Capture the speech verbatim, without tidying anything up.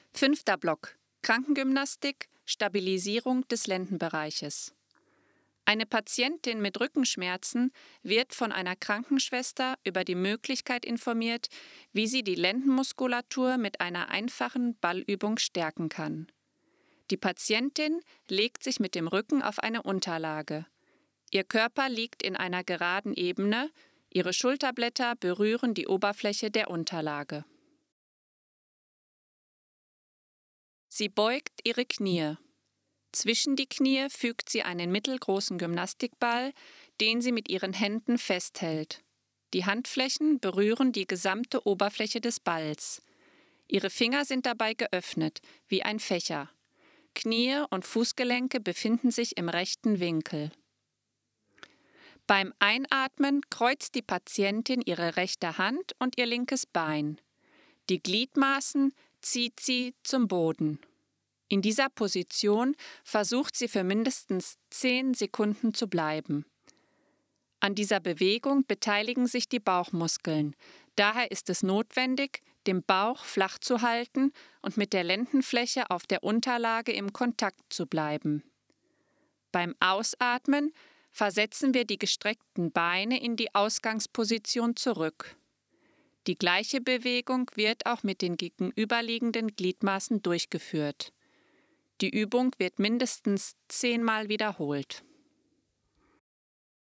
Fünfter Block: Krankengymnastik, Stabilisierung des Lendenbereiches. Eine Patientin mit Rückenschmerzen wird von einer Krankenschwester über die Möglichkeit informiert, wie sie die Lendenmuskulatur mit einer einfachen Ballübung stärken kann. Die Patientin legt sich mit dem Rücken auf eine Unterlage. Ihr Körper liegt in einer geraden Ebene, ihre Schulterblätter berühren die Oberfläche der Unterlage. Sie beugt ihre Knie. Zwischen die Knie fügt sie einen mittelgroßen Gymnastikball, den sie mit ihren Händen festhält. Die Handflächen berühren die gesamte Oberfläche des Balls. Ihre Finger sind dabei geöffnet, wie ein Fächer. Knie und Fußgelenke befinden sich im rechten Winkel. Beim Einatmen kreuzt die Patientin ihre rechte Hand und ihr linkes Bein. Die Gliedmaßen zieht sie zum Boden. In dieser Position versucht sie für mindestens zehn Sekunden zu bleiben. An dieser Bewegung beteiligen sich die Bauchmuskeln. Daher ist es notwendig, den Bauch flach zu halten und mit der Lendenfläche auf der Unterlage im Kontakt zu bleiben. Beim Ausatmen versetzen wir die gestreckten Beine in die Ausgangsposition zurück. Die gleiche Bewegung wird auch mit den gegenüberliegenden Gliedmaßen durchgeführt. Die Übung wird mindestens zehnmal wiederholt.